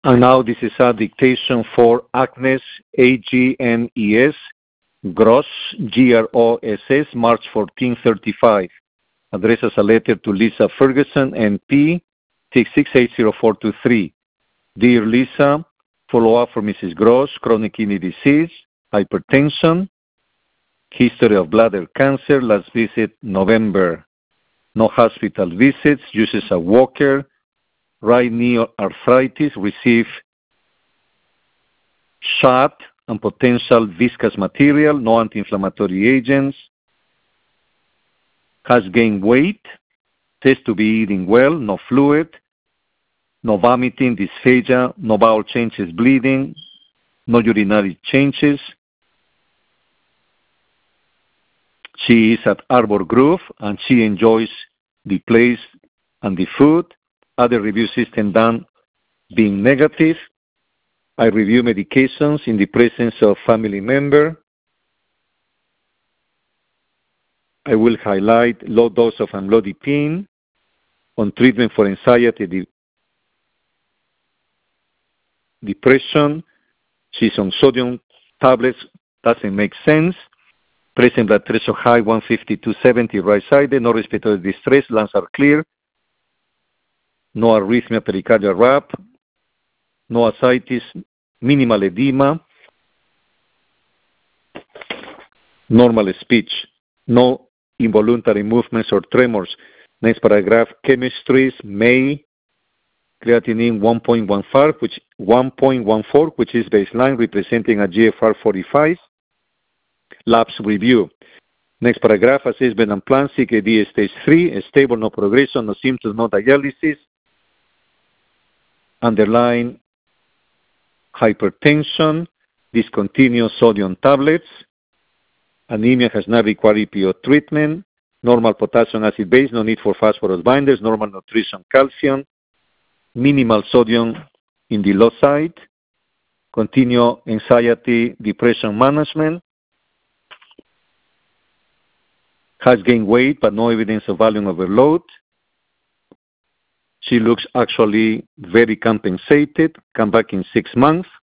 And now this is a dictation for Agnes, Agnes, Gross, Gross, March 1435. Address as a letter to Lisa Ferguson, NP, 6680423. Dear Lisa, follow-up for Mrs. Gross, chronic kidney disease, hypertension, history of bladder cancer, last visit November. No hospital visits, uses a walker, right knee arthritis, receive shot and potential viscous material, no anti-inflammatory agents, has gained weight, test to be eating well, no fluid, no vomiting, dysphagia, no bowel changes, bleeding, no urinary changes. She is at Arbor Grove and she enjoys the place and the food. Other review system done being negative. I review medications in the presence of family member. I will highlight low dose of amlodipine on treatment for anxiety, depression. She's on sodium tablets, doesn't make sense. Present blood pressure high, 150/270, right-sided, no respiratory distress, lungs are clear, no arrhythmia, pericardial rap, no ascites, minimal edema, normal speech, no involuntary movements or tremors. Next paragraph, chemistries, May, creatinine 1.14, which is baseline, representing a GFR 45. Labs review. Next paragraph, assessment and plan, CKD stage 3, stable, no progression, no symptoms, no dialysis. Underline hypertension, discontinue sodium tablets. Anemia has not required EPO treatment. Normal potassium acid base, no need for phosphorus binders. Normal nutrition, calcium. Minimal sodium in the low side. Continue anxiety, depression management. Has gained weight, but no evidence of volume overload. She looks actually very compensated. Come back in 6 months.